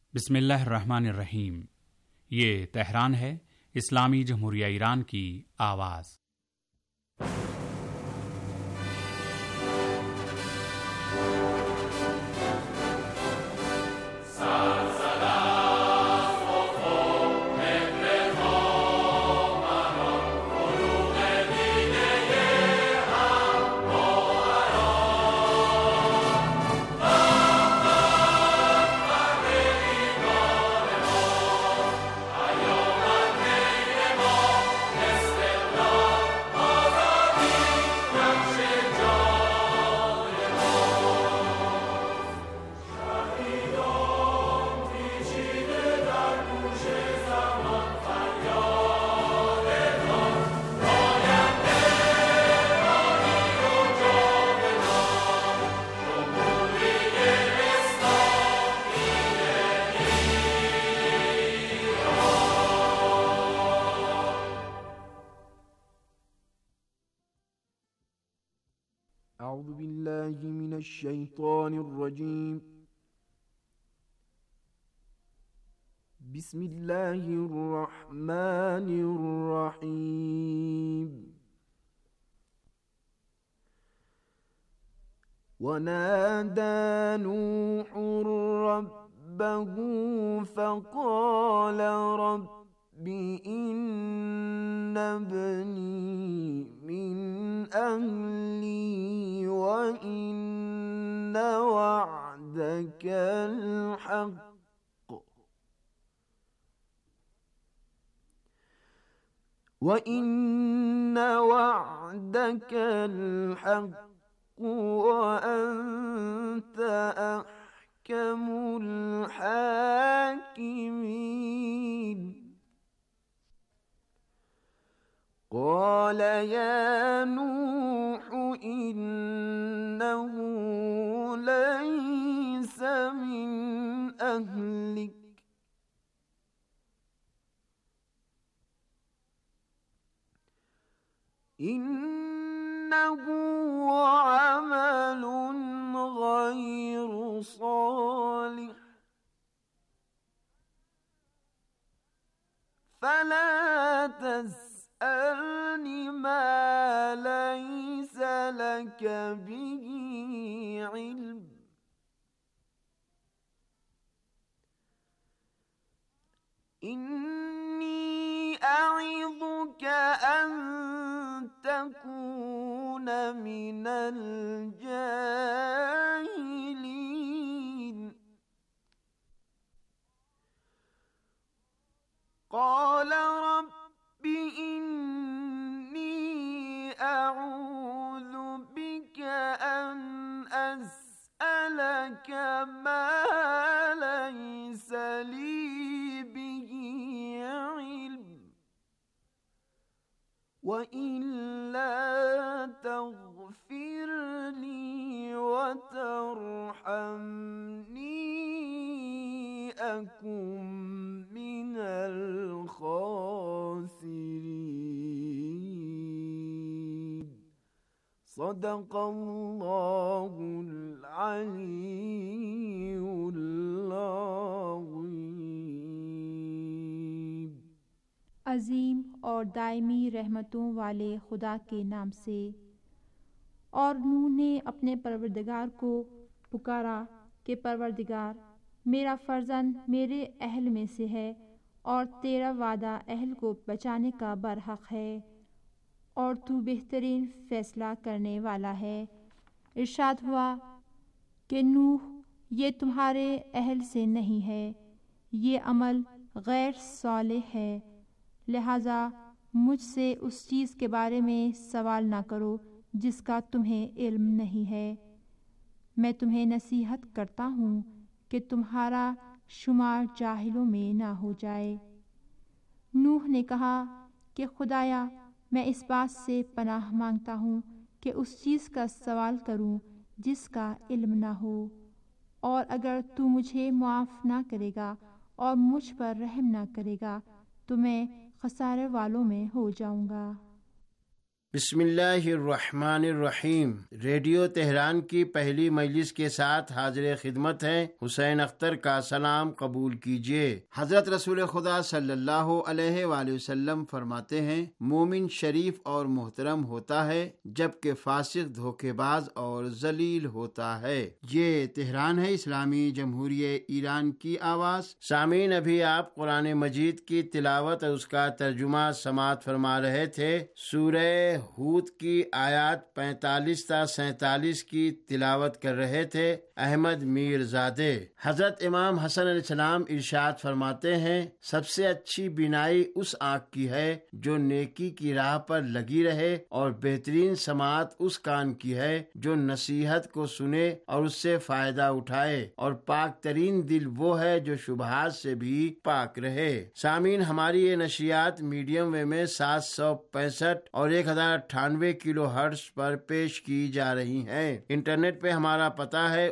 बिस्मिल्लाहिर्रहमानिर्रहीम। ये तेहरान है, इस्लामी जमहूरिया ईरान की आवाज़। أعوذ بالله من الشيطان الرجيم. بسم الله الرحمن الرحيم. ونادى نوح ربه فقال رب إن ابني من أهلي وإن وعدك الحق وأنت أحكم الحاكمين. قال يا نوح إنه ليس من أهلك إنه عمل غير صالح فلا تسألني ما ليس لك به علم إني أعظك أن تكون من الجاهلين. قال رب إني أعوذ بك أن أسألك ما ليس لي به علم وإلا تغفر لي وترحمني أكن من الخاسرين. صدق الله العلي العظيم। अज़ीम और दायमी रहमतों वाले खुदा के नाम से। और नूह ने अपने परवरदिगार को पुकारा कि परवरदिगार, मेरा फर्जंद मेरे अहल में से है और तेरा वादा अहल को बचाने का बरहक है और तू बेहतरीन फैसला करने वाला है। इरशाद हुआ कि नूह, ये तुम्हारे अहल से नहीं है, ये अमल गैर सालिह है, लिहाजा मुझसे उस चीज़ के बारे में सवाल ना करो जिसका तुम्हें इल्म नहीं है। मैं तुम्हें नसीहत करता हूँ कि तुम्हारा शुमार जाहिलों में ना हो जाए। नूह ने कहा कि खुदाया, मैं इस बात से पनाह मांगता हूँ कि उस चीज़ का सवाल करूँ जिसका इल्म ना हो, और अगर तू मुझे मुआफ़ ना करेगा और मुझ पर रहम ना करेगा तो मैं खसारे वालों में हो जाऊँगा। بسم اللہ الرحمن الرحیم۔ ریڈیو تہران کی پہلی مجلس کے ساتھ حاضر خدمت ہیں حسین اختر کا سلام قبول کیجیے۔ حضرت رسول خدا صلی اللہ علیہ وآلہ وسلم فرماتے ہیں، مومن شریف اور محترم ہوتا ہے جبکہ فاسق دھوکے باز اور ذلیل ہوتا ہے۔ یہ تہران ہے، اسلامی جمہوریہ ایران کی آواز۔ سامعین، ابھی آپ قرآن مجید کی تلاوت اور اس کا ترجمہ سماعت فرما رہے تھے۔ سورہ ہود کی آیات 45 تا 47 کی تلاوت کر رہے تھے احمد میر زادے۔ حضرت امام حسن علیہ السلام ارشاد فرماتے ہیں، سب سے اچھی بینائی اس آنکھ کی ہے جو نیکی کی راہ پر لگی رہے، اور بہترین سماعت اس کان کی ہے جو نصیحت کو سنے اور اس سے فائدہ اٹھائے، اور پاک ترین دل وہ ہے جو شبہات سے بھی پاک رہے۔ سامعین، ہماری یہ نشریات میڈیم ویو میں 765 اور 1098 کلو ہرٹز پر پیش کی جا رہی ہیں۔ انٹرنیٹ پہ ہمارا پتہ ہے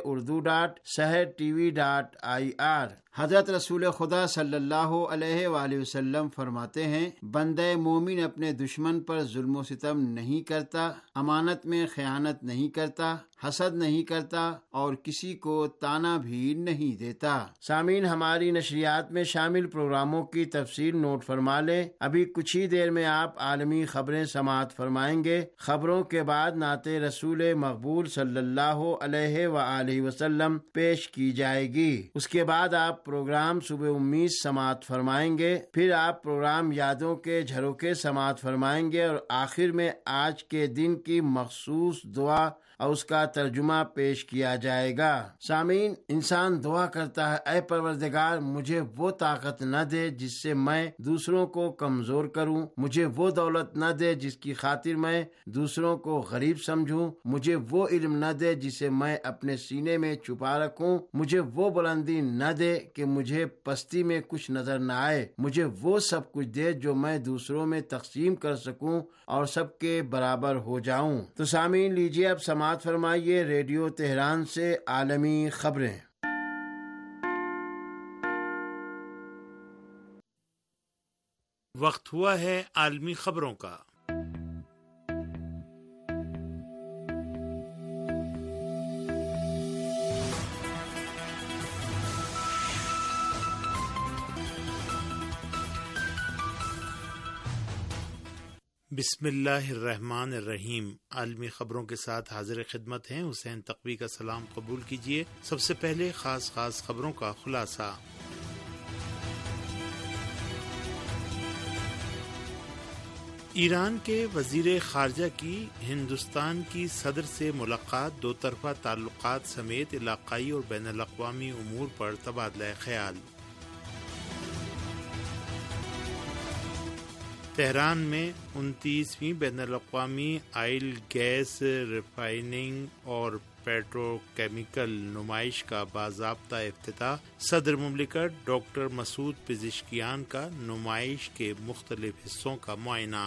urdu.sehertv.ir۔ حضرت رسول خدا صلی اللہ علیہ وآلہ وسلم فرماتے ہیں، بندہ مومن اپنے دشمن پر ظلم و ستم نہیں کرتا، امانت میں خیانت نہیں کرتا، حسد نہیں کرتا، اور کسی کو تانا بھی نہیں دیتا۔ سامعین، ہماری نشریات میں شامل پروگراموں کی تفصیل نوٹ فرما لیں۔ ابھی کچھ ہی دیر میں آپ عالمی خبریں سماعت فرمائیں گے۔ خبروں کے بعد نعت رسول مقبول صلی اللہ علیہ وآلہ وسلم پیش کی جائے گی۔ اس کے بعد آپ پروگرام صبح امید سماعت فرمائیں گے، پھر آپ پروگرام یادوں کے جھروکے سماعت فرمائیں گے، اور آخر میں آج کے دن کی مخصوص دعا اور اس کا ترجمہ پیش کیا جائے گا۔ سامعین، انسان دعا کرتا ہے، اے پروردگار مجھے وہ طاقت نہ دے جس سے میں دوسروں کو کمزور کروں، مجھے وہ دولت نہ دے جس کی خاطر میں دوسروں کو غریب سمجھوں، مجھے وہ علم نہ دے جسے میں اپنے سینے میں چھپا رکھوں، مجھے وہ بلندی نہ دے کہ مجھے پستی میں کچھ نظر نہ آئے، مجھے وہ سب کچھ دے جو میں دوسروں میں تقسیم کر سکوں اور سب کے برابر ہو جاؤں۔ تو سامعین، لیجیے اب سماعت فرمائیے ریڈیو تہران سے عالمی خبریں۔ وقت ہوا ہے عالمی خبروں کا۔ بسم اللہ الرحمن الرحیم۔ عالمی خبروں کے ساتھ حاضر خدمت ہیں حسین تقوی کا سلام قبول کیجیے۔ سب سے پہلے خاص خبروں کا خلاصہ۔ ایران کے وزیر خارجہ کی ہندوستان کی صدر سے ملاقات، دو طرفہ تعلقات سمیت علاقائی اور بین الاقوامی امور پر تبادلہ خیال۔ تہران میں 29ویں بین الاقوامی آئل گیس ریفائننگ اور پیٹرو کیمیکل نمائش کا باضابطہ افتتاح، صدر مملکت ڈاکٹر مسعود پزشکیان کا نمائش کے مختلف حصوں کا معائنہ۔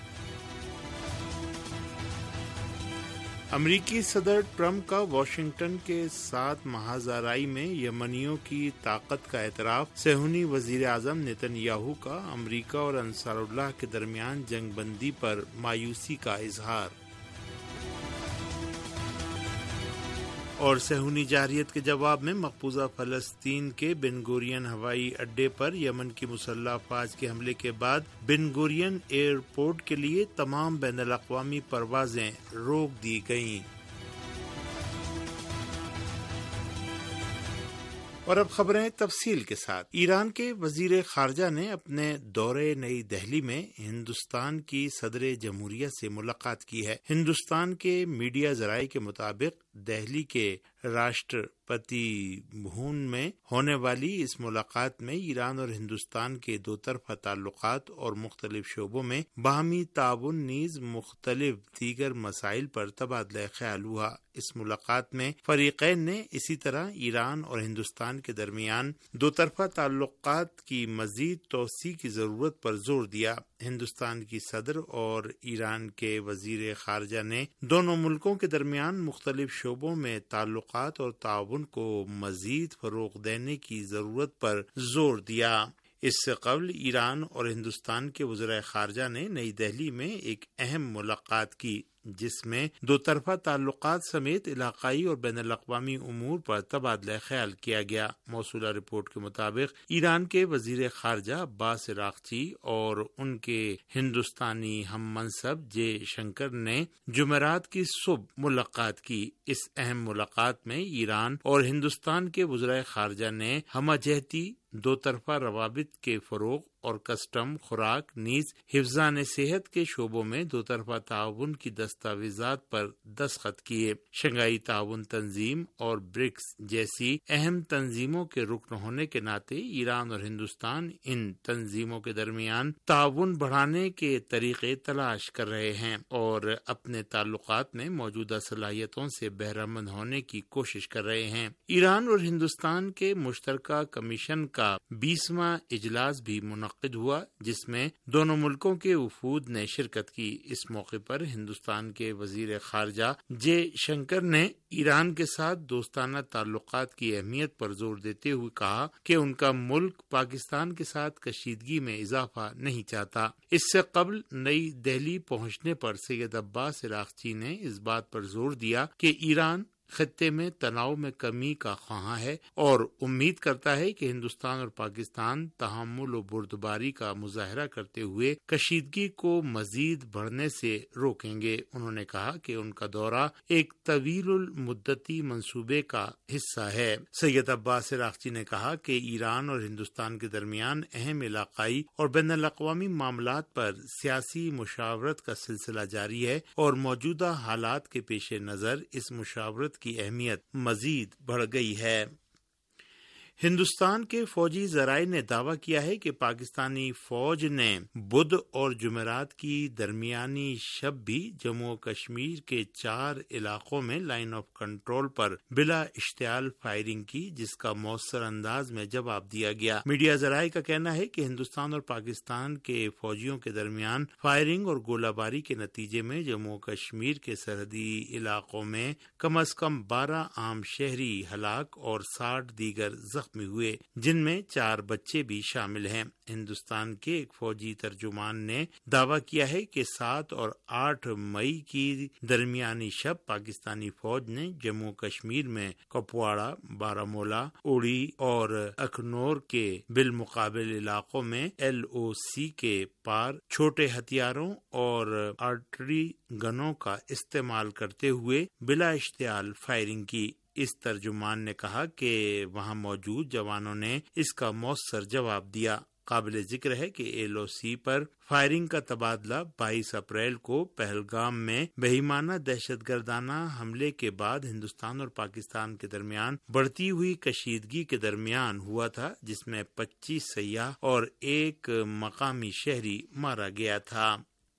امریکی صدر ٹرمپ کا واشنگٹن کے ساتھ محاذ آرائی میں یمنیوں کی طاقت کا اعتراف، صہیونی وزیر اعظم نیتن یاہو کا امریکہ اور انصار اللہ کے درمیان جنگ بندی پر مایوسی کا اظہار، اور صہیونی جارحیت کے جواب میں مقبوضہ فلسطین کے بن گورین ہوائی اڈے پر یمن کی مسلح افواج کے حملے کے بعد بن گورین ایئرپورٹ کے لیے تمام بین الاقوامی پروازیں روک دی گئیں۔ اور اب خبریں تفصیل کے ساتھ۔ ایران کے وزیر خارجہ نے اپنے دورے نئی دہلی میں ہندوستان کی صدر جمہوریہ سے ملاقات کی ہے۔ ہندوستان کے میڈیا ذرائع کے مطابق دہلی کے راشٹرپتی بھون میں ہونے والی اس ملاقات میں ایران اور ہندوستان کے دو طرفہ تعلقات اور مختلف شعبوں میں باہمی تعاون نیز مختلف دیگر مسائل پر تبادلہ خیال ہوا۔ اس ملاقات میں فریقین نے اسی طرح ایران اور ہندوستان کے درمیان دو طرفہ تعلقات کی مزید توسیع کی ضرورت پر زور دیا۔ ہندوستان کی صدر اور ایران کے وزیر خارجہ نے دونوں ملکوں کے درمیان مختلف شعبوں میں تعلقات اور تعاون کو مزید فروغ دینے کی ضرورت پر زور دیا۔ اس سے قبل ایران اور ہندوستان کے وزرائے خارجہ نے نئی دہلی میں ایک اہم ملاقات کی، جس میں دو طرفہ تعلقات سمیت علاقائی اور بین الاقوامی امور پر تبادلہ خیال کیا گیا۔ موصولہ رپورٹ کے مطابق ایران کے وزیر خارجہ عباس عراقچی اور ان کے ہندوستانی ہم منصب جے شنکر نے جمعرات کی صبح ملاقات کی۔ اس اہم ملاقات میں ایران اور ہندوستان کے وزرائے خارجہ نے ہمہ جہتی، دو طرفہ روابط کے فروغ اور کسٹم، خوراک نیز حفظان صحت کے شعبوں میں دو طرفہ تعاون کی دستاویزات پر دستخط کیے۔ شنگھائی تعاون تنظیم اور برکس جیسی اہم تنظیموں کے رکن ہونے کے ناطے ایران اور ہندوستان ان تنظیموں کے درمیان تعاون بڑھانے کے طریقے تلاش کر رہے ہیں اور اپنے تعلقات میں موجودہ صلاحیتوں سے بہرہ مند ہونے کی کوشش کر رہے ہیں۔ ایران اور ہندوستان کے مشترکہ کمیشن کا 20واں اجلاس بھی منعقد ہوا، جس میں دونوں ملکوں کے وفود نے شرکت کی۔ اس موقع پر ہندوستان کے وزیر خارجہ جے شنکر نے ایران کے ساتھ دوستانہ تعلقات کی اہمیت پر زور دیتے ہوئے کہا کہ ان کا ملک پاکستان کے ساتھ کشیدگی میں اضافہ نہیں چاہتا۔ اس سے قبل نئی دہلی پہنچنے پر سید عباس عراقچی نے اس بات پر زور دیا کہ ایران خطے میں تناؤ میں کمی کا خواہاں ہے اور امید کرتا ہے کہ ہندوستان اور پاکستان تحمل و بردباری کا مظاہرہ کرتے ہوئے کشیدگی کو مزید بڑھنے سے روکیں گے۔ انہوں نے کہا کہ ان کا دورہ ایک طویل المدتی منصوبے کا حصہ ہے۔ سید عباس عراقچی نے کہا کہ ایران اور ہندوستان کے درمیان اہم علاقائی اور بین الاقوامی معاملات پر سیاسی مشاورت کا سلسلہ جاری ہے اور موجودہ حالات کے پیش نظر اس مشاورت کی اہمیت مزید بڑھ گئی ہے۔ ہندوستان کے فوجی ذرائع نے دعویٰ کیا ہے کہ پاکستانی فوج نے بدھ اور جمعرات کی درمیانی شب بھی جموں و کشمیر کے 4 علاقوں میں لائن آف کنٹرول پر بلا اشتعال فائرنگ کی، جس کا مؤثر انداز میں جواب دیا گیا۔ میڈیا ذرائع کا کہنا ہے کہ ہندوستان اور پاکستان کے فوجیوں کے درمیان فائرنگ اور گولہ باری کے نتیجے میں جموں و کشمیر کے سرحدی علاقوں میں کم از کم 12 عام شہری ہلاک اور 60 دیگر زخمی ہوئے، جن میں 4 بچے بھی شامل ہیں۔ ہندوستان کے ایک فوجی ترجمان نے دعویٰ کیا ہے کہ 7 اور 8 مئی کی درمیانی شب پاکستانی فوج نے جموں کشمیر میں کپواڑہ، بارامولہ، اوڑی اور اخنور کے بالمقابل علاقوں میں LOC کے پار چھوٹے ہتھیاروں اور آرٹری گنوں کا استعمال کرتے ہوئے بلا اشتعال فائرنگ کی۔ اس ترجمان نے کہا کہ وہاں موجود جوانوں نے اس کا مؤثر جواب دیا۔ قابل ذکر ہے کہ LOC پر فائرنگ کا تبادلہ 22 اپریل کو پہلگام میں بہیمانہ دہشت گردانہ حملے کے بعد ہندوستان اور پاکستان کے درمیان بڑھتی ہوئی کشیدگی کے درمیان ہوا تھا، جس میں 25 سیاح اور 1 مقامی شہری مارا گیا تھا۔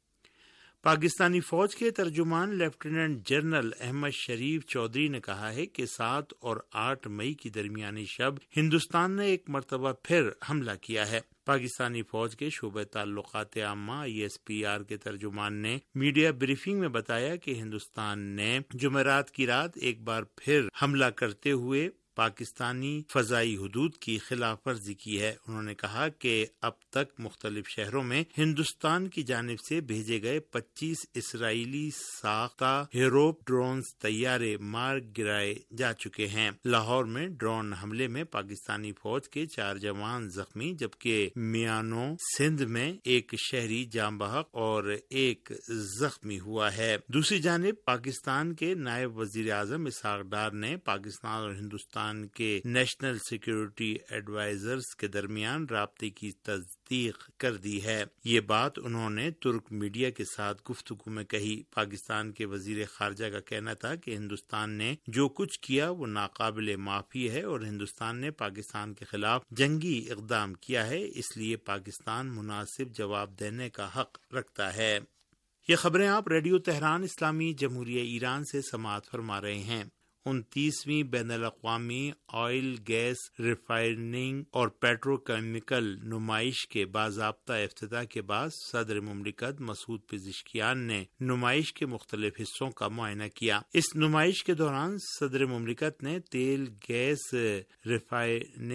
پاکستانی فوج کے ترجمان لیفٹیننٹ جنرل احمد شریف چودھری نے کہا ہے کہ 7 اور 8 مئی کی درمیانی شب ہندوستان نے ایک مرتبہ پھر حملہ کیا ہے۔ پاکستانی فوج کے شعبہ تعلقات عامہ ISPR کے ترجمان نے میڈیا بریفنگ میں بتایا کہ ہندوستان نے جمعرات کی رات ایک بار پھر حملہ کرتے ہوئے پاکستانی فضائی حدود کی خلاف ورزی کی ہے۔ انہوں نے کہا کہ اب تک مختلف شہروں میں ہندوستان کی جانب سے بھیجے گئے 25 اسرائیلی ساختہ ہیروپ ڈرونز طیارے مار گرائے جا چکے ہیں۔ لاہور میں ڈرون حملے میں پاکستانی فوج کے 4 جوان زخمی، جبکہ میانو سندھ میں 1 شہری جاں بحق اور 1 زخمی ہوا ہے۔ دوسری جانب پاکستان کے نائب وزیر اعظم اسحاق ڈار نے پاکستان اور ہندوستان کے نیشنل سیکیورٹی ایڈوائزرز کے درمیان رابطے کی تصدیق کر دی ہے۔ یہ بات انہوں نے ترک میڈیا کے ساتھ گفتگو میں کہی۔ پاکستان کے وزیر خارجہ کا کہنا تھا کہ ہندوستان نے جو کچھ کیا وہ ناقابل معافی ہے اور ہندوستان نے پاکستان کے خلاف جنگی اقدام کیا ہے، اس لیے پاکستان مناسب جواب دینے کا حق رکھتا ہے۔ یہ خبریں آپ ریڈیو تہران اسلامی جمہوریہ ایران سے سماعت فرما رہے ہیں۔ 29ویں بین الاقوامی آئل، گیس، ریفائننگ اور پیٹرو کیمیکل نمائش کے باضابطہ افتتاح کے بعد صدر مملکت مسعود پزشکیان نے نمائش کے مختلف حصوں کا معائنہ کیا۔ اس نمائش کے دوران صدر مملکت نے تیل، گیس، ریفائننگ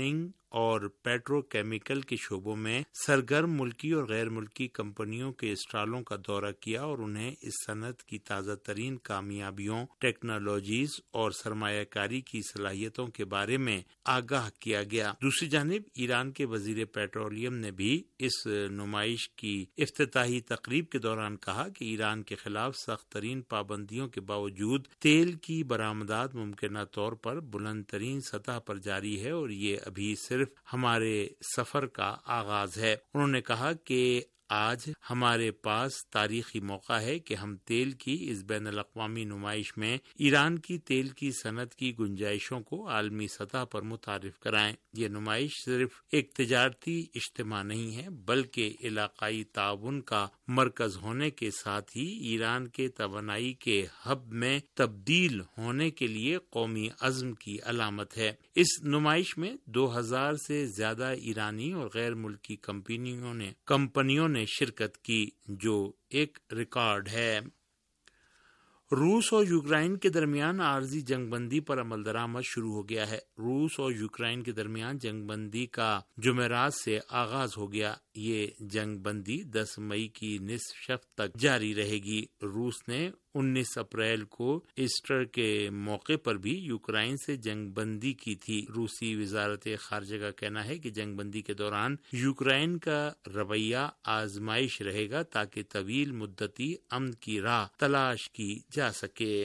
اور پیٹرو کیمیکل کے شعبوں میں سرگرم ملکی اور غیر ملکی کمپنیوں کے اسٹالوں کا دورہ کیا اور انہیں اس صنعت کی تازہ ترین کامیابیوں، ٹیکنالوجیز اور سرمایہ کاری کی صلاحیتوں کے بارے میں آگاہ کیا گیا۔ دوسری جانب ایران کے وزیر پیٹرولیم نے بھی اس نمائش کی افتتاحی تقریب کے دوران کہا کہ ایران کے خلاف سخت ترین پابندیوں کے باوجود تیل کی برآمدات ممکنہ طور پر بلند ترین سطح پر جاری ہے اور یہ ابھی صرف ہمارے سفر کا آغاز ہے۔ انہوں نے کہا کہ آج ہمارے پاس تاریخی موقع ہے کہ ہم تیل کی اس بین الاقوامی نمائش میں ایران کی تیل کی صنعت کی گنجائشوں کو عالمی سطح پر متعارف کرائیں۔ یہ نمائش صرف ایک تجارتی اجتماع نہیں ہے بلکہ علاقائی تعاون کا مرکز ہونے کے ساتھ ہی ایران کے توانائی کے ہب میں تبدیل ہونے کے لیے قومی عزم کی علامت ہے۔ اس نمائش میں 2000 سے زیادہ ایرانی اور غیر ملکی کمپنیوں نے شرکت کی، جو ایک ریکارڈ ہے۔ روس اور یوکرائن کے درمیان عارضی جنگ بندی پر عمل درآمد شروع ہو گیا ہے۔ روس اور یوکرائن کے درمیان جنگ بندی کا جمعرات سے آغاز ہو گیا۔ یہ جنگ بندی 10 مئی کی نصف شب تک جاری رہے گی۔ روس نے 19 اپریل کو ایسٹر کے موقع پر بھی یوکرائن سے جنگ بندی کی تھی۔ روسی وزارت خارجہ کا کہنا ہے کہ جنگ بندی کے دوران یوکرائن کا رویہ آزمائش رہے گا تاکہ طویل مدتی امن کی راہ تلاش کی جا سکے۔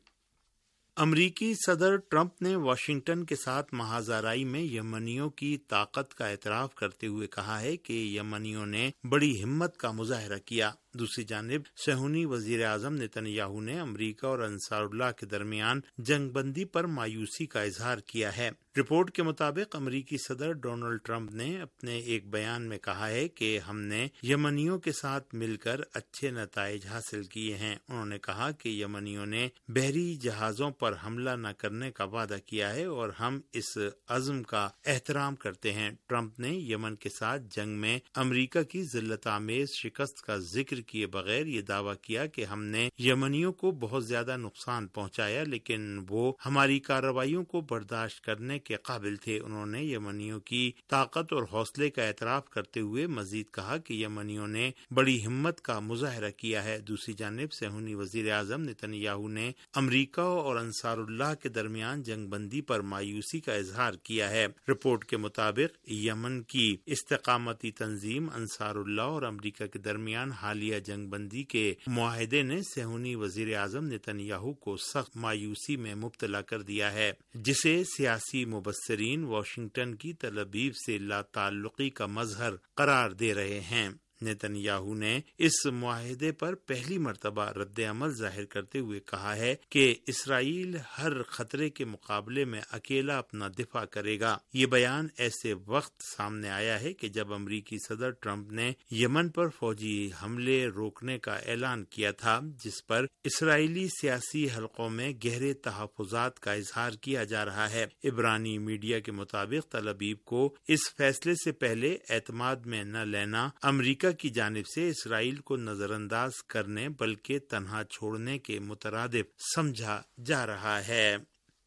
امریکی صدر ٹرمپ نے واشنگٹن کے ساتھ محاذ آرائی میں یمنیوں کی طاقت کا اعتراف کرتے ہوئے کہا ہے کہ یمنیوں نے بڑی ہمت کا مظاہرہ کیا۔ دوسری جانب صہیونی وزیر اعظم نتن یاہو نے امریکہ اور انصار اللہ کے درمیان جنگ بندی پر مایوسی کا اظہار کیا ہے۔ رپورٹ کے مطابق امریکی صدر ڈونلڈ ٹرمپ نے اپنے ایک بیان میں کہا ہے کہ ہم نے یمنیوں کے ساتھ مل کر اچھے نتائج حاصل کیے ہیں۔ انہوں نے کہا کہ یمنیوں نے بحری جہازوں پر حملہ نہ کرنے کا وعدہ کیا ہے اور ہم اس عزم کا احترام کرتے ہیں۔ ٹرمپ نے یمن کے ساتھ جنگ میں امریکہ کی ذلت آمیز شکست کا ذکر کیے بغیر یہ دعویٰ کیا کہ ہم نے یمنیوں کو بہت زیادہ نقصان پہنچایا لیکن وہ ہماری کارروائیوں کو برداشت کرنے کے قابل تھے۔ انہوں نے یمنیوں کی طاقت اور حوصلے کا اعتراف کرتے ہوئے مزید کہا کہ یمنیوں نے بڑی ہمت کا مظاہرہ کیا ہے۔ دوسری جانب صہیونی وزیر اعظم نتن یاہو نے امریکہ اور انصار اللہ کے درمیان جنگ بندی پر مایوسی کا اظہار کیا ہے۔ رپورٹ کے مطابق یمن کی استقامتی تنظیم انصار اللہ اور امریکہ کے درمیان حالیہ جنگ بندی کے معاہدے نے صہیونی وزیر اعظم نتن یاہو کو سخت مایوسی میں مبتلا کر دیا ہے، جسے سیاسی مبصرین واشنگٹن کی تل ابیب سے لا تعلقی کا مظہر قرار دے رہے ہیں۔ نتن یاہو نے اس معاہدے پر پہلی مرتبہ رد عمل ظاہر کرتے ہوئے کہا ہے کہ اسرائیل ہر خطرے کے مقابلے میں اکیلا اپنا دفاع کرے گا۔ یہ بیان ایسے وقت سامنے آیا ہے کہ جب امریکی صدر ٹرمپ نے یمن پر فوجی حملے روکنے کا اعلان کیا تھا، جس پر اسرائیلی سیاسی حلقوں میں گہرے تحفظات کا اظہار کیا جا رہا ہے۔ عبرانی میڈیا کے مطابق تل ابیب کو اس فیصلے سے پہلے اعتماد میں نہ لینا امریکہ کی جانب سے اسرائیل کو نظر انداز کرنے بلکہ تنہا چھوڑنے کے مترادف سمجھا جا رہا ہے۔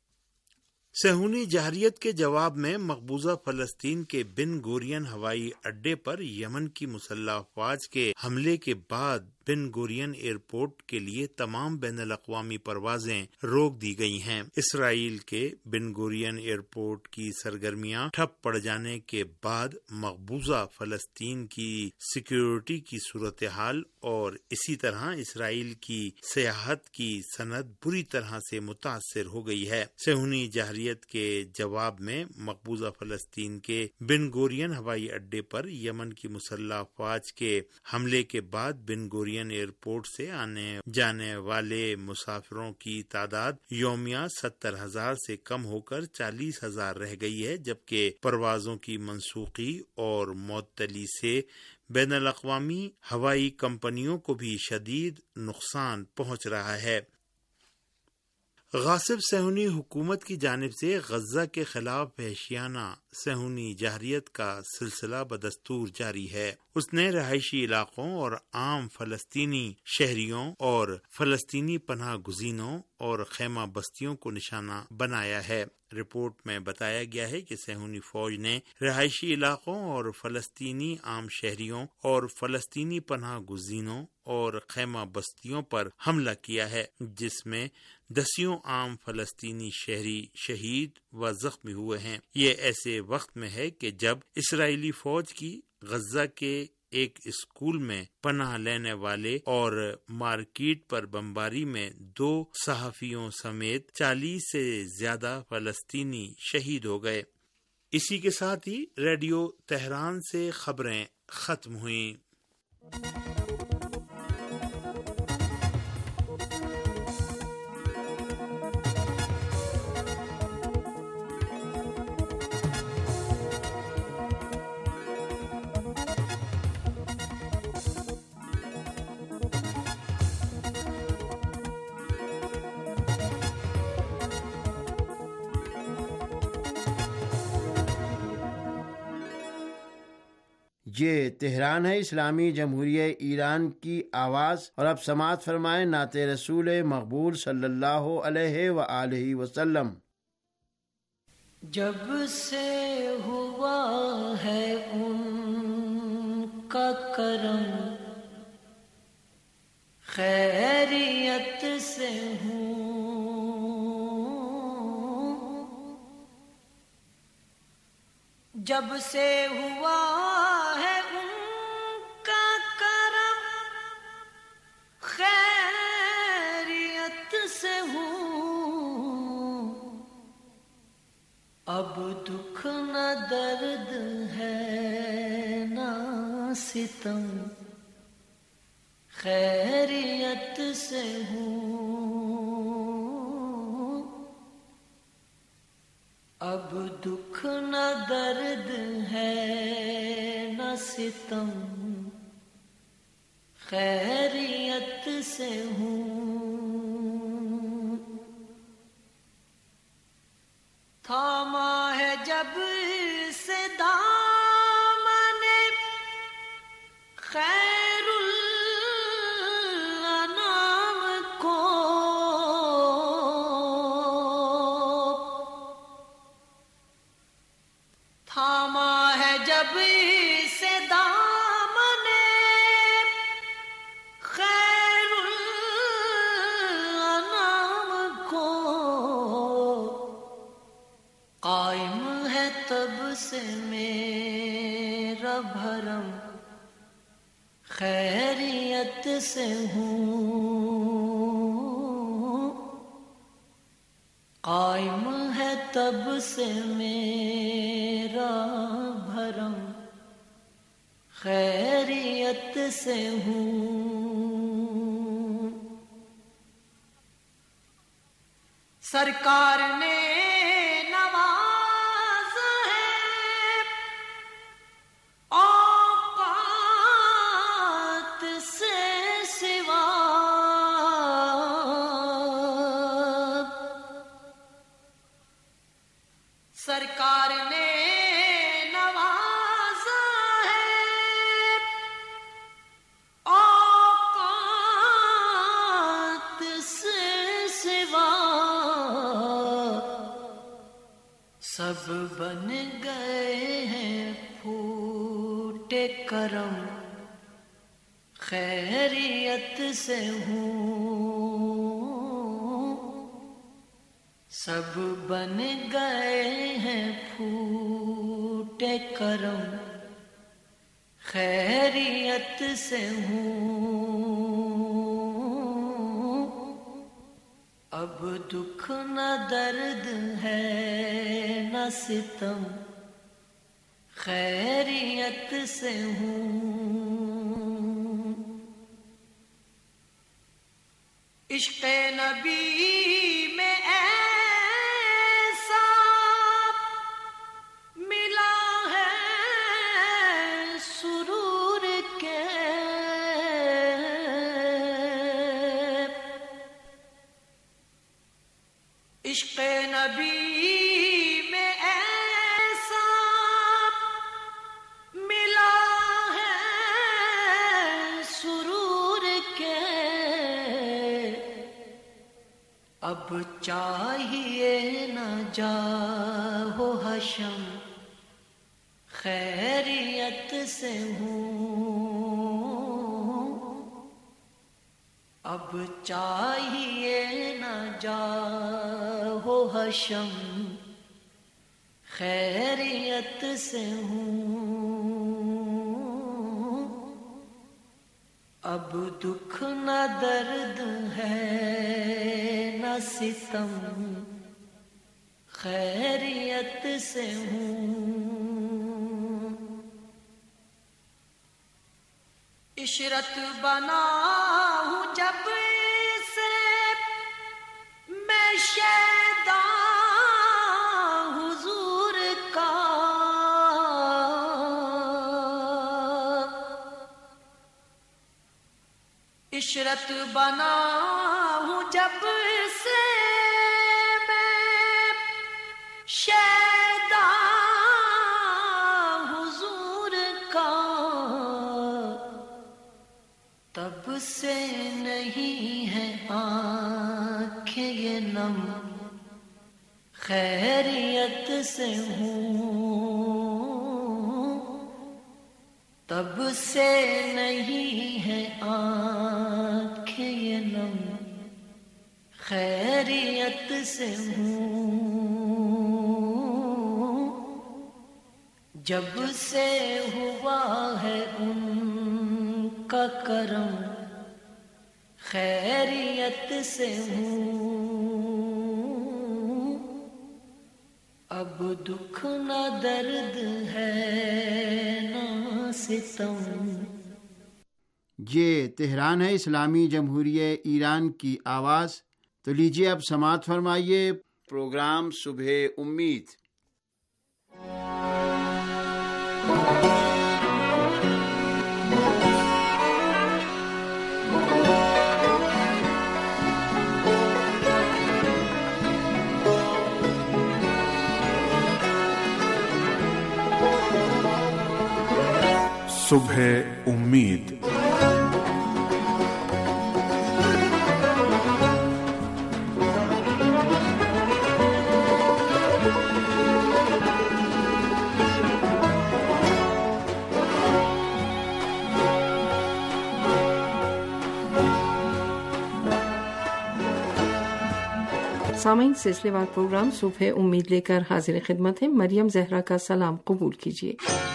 صہیونی جارحیت کے جواب میں مقبوضہ فلسطین کے بن گورین ہوائی اڈے پر یمن کی مسلح افواج کے حملے کے بعد بن گورین ایئرپورٹ کے لیے تمام بین الاقوامی پروازیں روک دی گئی ہیں۔ اسرائیل کے بن گورین ایئرپورٹ کی سرگرمیاں ٹھپ پڑ جانے کے بعد مقبوضہ فلسطین کی سیکیورٹی کی صورتحال اور اسی طرح اسرائیل کی سیاحت کی صنعت بری طرح سے متاثر ہو گئی ہے۔ صہیونی جارحیت کے جواب میں مقبوضہ فلسطین کے بن گورین ہوائی اڈے پر یمن کی مسلح افواج کے حملے کے بعد بن گورین ایئرپورٹ سے آنے جانے والے مسافروں کی تعداد یومیہ 70,000 سے کم ہو کر 40,000 رہ گئی ہے، جبکہ پروازوں کی منسوخی اور معطلی سے بین الاقوامی ہوائی کمپنیوں کو بھی شدید نقصان پہنچ رہا ہے۔ غاصب صہیونی حکومت کی جانب سے غزہ کے خلاف وحشیانہ صہیونی جارحیت کا سلسلہ بدستور جاری ہے۔ اس نے رہائشی علاقوں اور عام فلسطینی شہریوں اور فلسطینی پناہ گزینوں اور خیمہ بستیوں کو نشانہ بنایا ہے۔ رپورٹ میں بتایا گیا ہے کہ صہیونی فوج نے رہائشی علاقوں اور فلسطینی عام شہریوں اور فلسطینی پناہ گزینوں اور خیمہ بستیوں پر حملہ کیا ہے، جس میں دسیوں عام فلسطینی شہری شہید و زخمی ہوئے ہیں۔ یہ ایسے وقت میں ہے کہ جب اسرائیلی فوج کی غزہ کے ایک اسکول میں پناہ لینے والے اور مارکیٹ پر بمباری میں 2 صحافیوں سمیت 40 سے زیادہ فلسطینی شہید ہو گئے۔ اسی کے ساتھ ہی ریڈیو تہران سے خبریں ختم ہوئیں۔ یہ تہران ہے، اسلامی جمہوریہ ایران کی آواز، اور اب سماعت فرمائیں نعت رسول مقبول صلی اللہ علیہ وآلہ وسلم۔ جب سے ہوا ہے ان کا کرم، خیریت سے ہوں، جب سے ہوا اب دکھ نہ درد ہے نہ ستم، خیریت سے ہوں، اب دکھ نہ درد ہے نہ ستم، خیریت سے ہوں۔ تھاما ہے جب سے دامن خیر الانام کو، تھاما ہے جب سے دامن خیر الانام کو، قائم ہے تب سے میرا بھرم، خیریت سے ہوں، قائم ہے تب سے میرا بھرم، خیریت سے ہوں۔ سرکار نے سرکار نے نوازا ہے اوقات سے سوا، سب بن گئے ہیں پھوٹے کرم، خیریت سے ہوں، سب بن گئے ہیں پھوٹے کرم، خیریت سے ہوں، اب دکھ نہ درد ہے نہ ستم، خیریت سے ہوں۔ عشق نبی میں ایسا ملا ہے سرور کے، عشق نبی میں ایسا ملا ہے سرور کے، اب اب چاہیے نہ جاؤ حشم خیریت سے ہوں، اب چاہیے نہ جاؤ حشم خیریت سے ہوں، اب دکھ نہ درد ہے نہ ستم خیریت سے ہوں، عشرت بنا ہوں جب سے میں شیدا حضور کا، عشرت بنا ہوں جب سے میں شیدا حضور کا، تب سے نہیں ہے آنکھیں یہ نم خیریت سے ہوں، تب سے نہیں ہے آنکھیں یہ نم خیریت سے ہوں، جب سے ہوا ہے ان کا کرم خیریت سے ہوں، اب دکھ نہ درد ہے نہ ستم۔ یہ تہران ہے اسلامی جمہوریہ ایران کی آواز۔ تو لیجیے اب سماعت فرمائیے پروگرام صبح امید۔ صبح امید۔ سامعین، سلسلے وار پروگرام صبح امید لے کر حاضر خدمت ہے۔ مریم زہرا کا سلام قبول کیجیے۔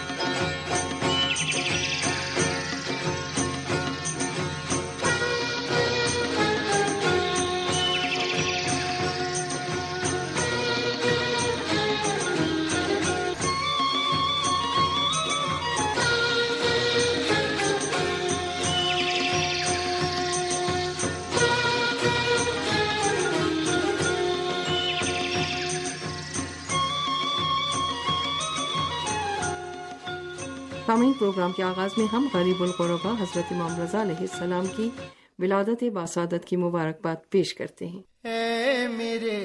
سامعین، پروگرام کے آغاز میں ہم غریب الغربا حضرت امام رضا علیہ السلام کی ولادت باسعادت کی مبارکباد پیش کرتے ہیں۔ اے میرے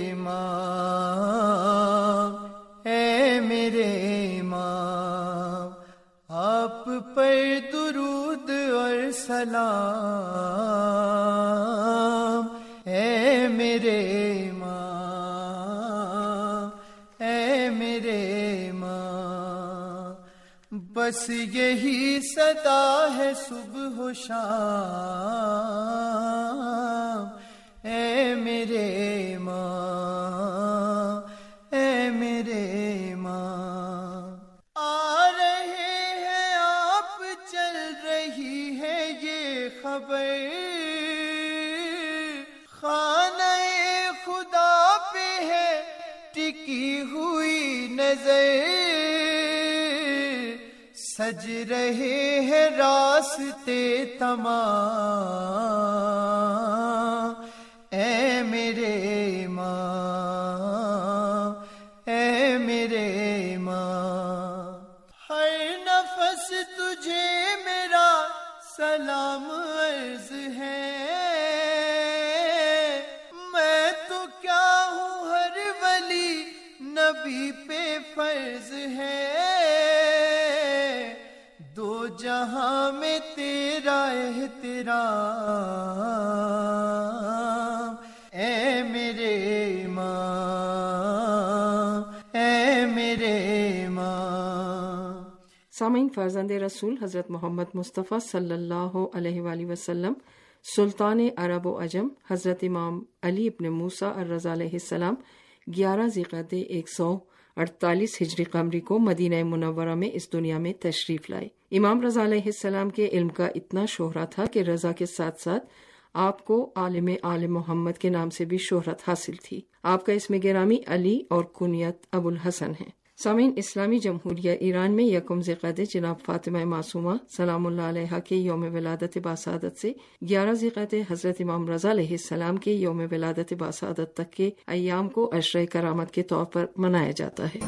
امام، اے میرے امام، آپ پر درود اور سلام۔ اے میرے امام، اے میرے امام، بس یہی صدا ہے صبح و شام۔ اے میرے امام، اے میرے امام، آ رہے ہیں آپ، چل رہی ہے یہ خبر، خانہ خدا پہ ہے ٹکی ہوئی نظر، سج رہے ہیں راستے تمام۔ اے میرے امام، اے میرے امام، ہر نفس تجھے میرا سلام عرض ہے، میں تو کیا ہوں ہر ولی نبی پہ فرض ہے، دو جہاں میں تیرا احترام۔ اے میرے سامعین، فرزند رسول حضرت محمد مصطفیٰ صلی اللہ علیہ وآلہ وسلم سلطان عرب و عجم حضرت امام علی ابن موسیٰ الرضا علیہ السلام 11 ذی-القعدہ 148 ہجری قمری کو مدینہ منورہ میں اس دنیا میں تشریف لائے۔ امام رضا علیہ السلام کے علم کا اتنا شہرہ تھا کہ رضا کے ساتھ ساتھ آپ کو عالم آل محمد کے نام سے بھی شہرت حاصل تھی۔ آپ کا اسم گرامی علی اور کنیت ابو الحسن ہے۔ سامعین، اسلامی جمہوریہ ایران میں 1 ذی-القعدہ جناب فاطمہ معصومہ سلام اللہ علیہ کے یوم ولادت باسعادت سے 11 ذی-القعدہ حضرت امام رضا علیہ السلام کے یوم ولادت باسعادت تک کے ایام کو عشرہ کرامت کے طور پر منایا جاتا ہے۔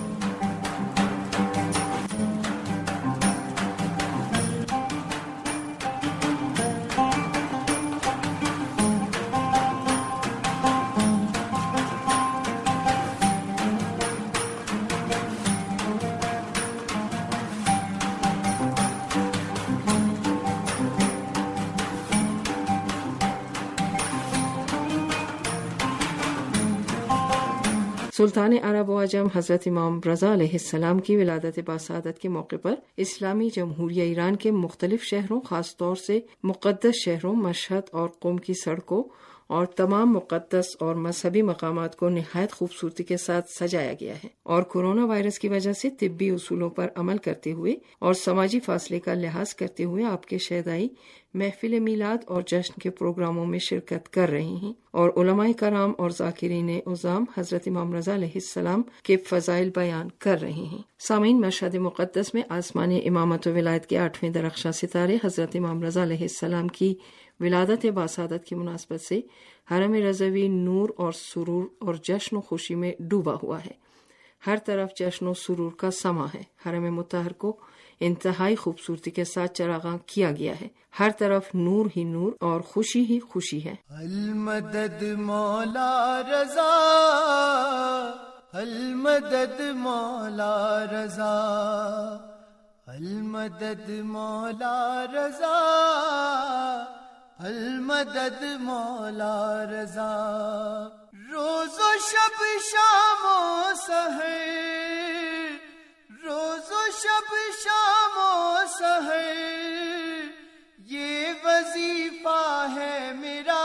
سلطان عرب و عجم حضرت امام رضا علیہ السلام کی ولادت باسعادت کے موقع پر اسلامی جمہوریہ ایران کے مختلف شہروں، خاص طور سے مقدس شہروں مشہد اور قم کی سڑکوں اور تمام مقدس اور مذہبی مقامات کو نہایت خوبصورتی کے ساتھ سجایا گیا ہے، اور کورونا وائرس کی وجہ سے طبی اصولوں پر عمل کرتے ہوئے اور سماجی فاصلے کا لحاظ کرتے ہوئے آپ کے شہدائی محفل میلاد اور جشن کے پروگراموں میں شرکت کر رہے ہیں، اور علماء کرام اور ذاکرین عظام حضرت امام رضا علیہ السلام کے فضائل بیان کر رہے ہیں۔ سامعین، مشہد مقدس میں آسمانی امامت و ولایت کے 8ویں درخشاں ستارے حضرت امام رضا علیہ السلام کی ولادت باسعادت کی مناسبت سے حرم رضوی نور اور سرور اور جشن و خوشی میں ڈوبا ہوا ہے۔ ہر طرف جشن و سرور کا سما ہے۔ حرم مطہر کو انتہائی خوبصورتی کے ساتھ چراغاں کیا گیا ہے۔ ہر طرف نور ہی نور اور خوشی ہی خوشی ہے۔ المدد مولا رضا، المدد مولا رضا، المدد مولا رضا، المدد مولا رضا۔ روز و شب شام و سحر، روز و شب شام و سحر، یہ وظیفہ ہے میرا،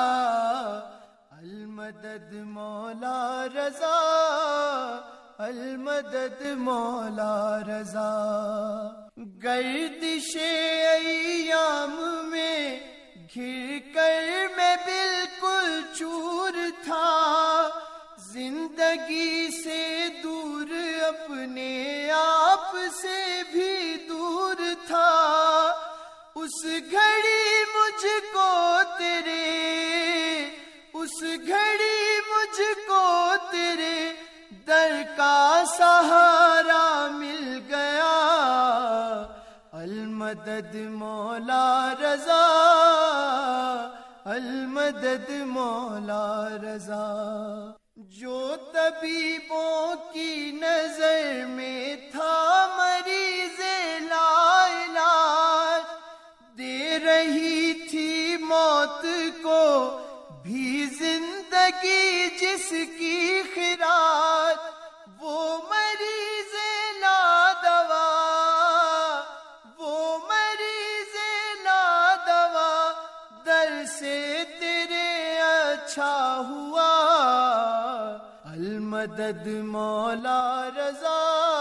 المدد مولا رضا، المدد مولا رضا۔ گردش ایام میں گھر کر میں بالکل چور تھا، زندگی سے دور اپنے آپ سے بھی دور تھا، اس گھڑی مجھ کو تیرے، اس گھڑی مجھ کو تیرے در کا سہارا مل گیا، المدد مولا رضا، المدد مولا رضا۔ جو طبیبوں کی نظر میں تھا مریض لا علاج، دے رہی تھی موت کو بھی زندگی جس کی خراج، وہ مریض لا دوا، وہ مریض لا دوا، در سے تیرے اچھا ہوا، المدد مولا رضا،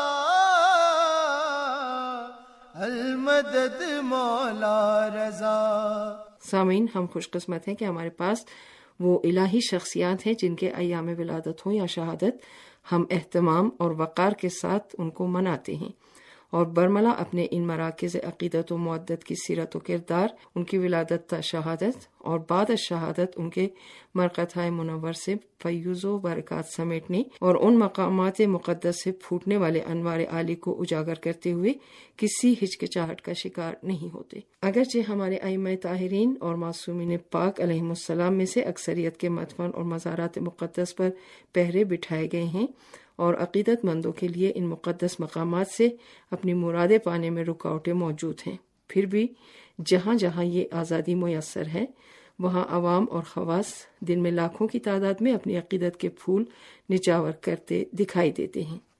المدد مولا رضا۔ سامعین، ہم خوش قسمت ہیں کہ ہمارے پاس وہ الہی شخصیات ہیں جن کے ایام ولادت ہو یا شہادت ہم اہتمام اور وقار کے ساتھ ان کو مناتے ہیں، اور برملا اپنے ان مراکز عقیدت و معدت کی سیرت و کردار، ان کی ولادت تا شہادت اور بعد شہادت ان کے مرقدہ منور سے فیوز و برکات سمیٹنے اور ان مقامات مقدس سے پھوٹنے والے انوار عالی کو اجاگر کرتے ہوئے کسی ہچکچاہٹ کا شکار نہیں ہوتے۔ اگرچہ ہمارے ائمہ طاہرین اور معصومین پاک علیہم السلام میں سے اکثریت کے مدفن اور مزارات مقدس پر پہرے بٹھائے گئے ہیں اور عقیدت مندوں کے لیے ان مقدس مقامات سے اپنی مرادیں پانے میں رکاوٹیں موجود ہیں، پھر بھی جہاں جہاں یہ آزادی میسر ہے وہاں عوام اور خواص دن میں لاکھوں کی تعداد میں اپنی عقیدت کے پھول نچاور کرتے دکھائی دیتے ہیں۔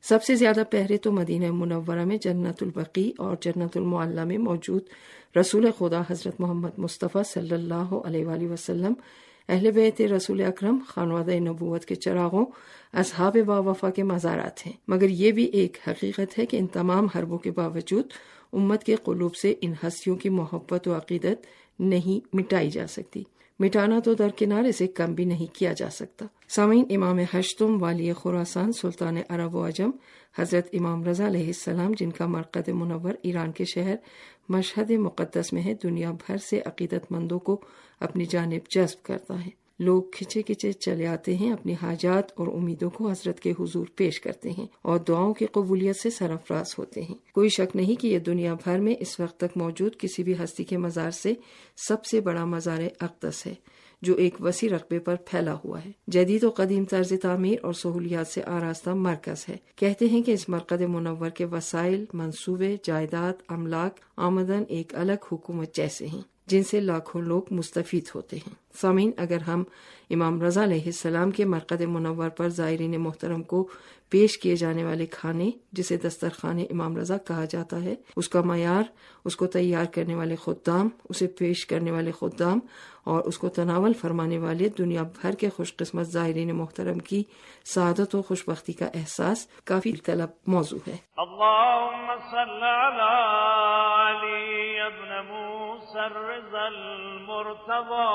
سب سے زیادہ پہرے تو مدینہ منورہ میں جنت البقیع اور جنت المعلی میں موجود رسول خدا حضرت محمد مصطفیٰ صلی اللہ علیہ وآلہ وسلم، اہل بیت رسول اکرم، خانوادہ نبوت کے چراغوں، اصحاب باوفا کے مزارات ہیں۔ مگر یہ بھی ایک حقیقت ہے کہ ان تمام حربوں کے باوجود امت کے قلوب سے ان ہستیوں کی محبت و عقیدت نہیں مٹائی جا سکتی۔ مٹانا تو درکنار، اسے کم بھی نہیں کیا جا سکتا۔ سامعین، امام ہشتم والی خراسان سلطان عرب و عجم حضرت امام رضا علیہ السلام، جن کا مرقد منور ایران کے شہر مشہد مقدس میں ہے، دنیا بھر سے عقیدت مندوں کو اپنی جانب جذب کرتا ہے۔ لوگ کھچے کھچے چلے آتے ہیں، اپنی حاجات اور امیدوں کو حضرت کے حضور پیش کرتے ہیں اور دعاؤں کی قبولیت سے سرفراز ہوتے ہیں۔ کوئی شک نہیں کہ یہ دنیا بھر میں اس وقت تک موجود کسی بھی ہستی کے مزار سے سب سے بڑا مزار اقدس ہے، جو ایک وسیع رقبے پر پھیلا ہوا ہے، جدید و قدیم طرز تعمیر اور سہولیات سے آراستہ مرکز ہے۔ کہتے ہیں کہ اس مرقد منور کے وسائل، منصوبے، جائیداد، املاک، آمدن ایک الگ حکومت جیسے ہیں، جن سے لاکھوں لوگ مستفید ہوتے ہیں۔ سامعین، اگر ہم امام رضا علیہ السلام کے مرقد منور پر زائرین محترم کو پیش کیے جانے والے کھانے، جسے دسترخوان امام رضا کہا جاتا ہے، اس کا معیار، اس کو تیار کرنے والے خدام، اسے پیش کرنے والے خدام اور اس کو تناول فرمانے والے دنیا بھر کے خوش قسمت زائرین محترم کی سعادت و خوشبختی کا احساس کافی طلب موضوع ہے۔ اللہم صل علی علی ابن موسی الرضا المرتضی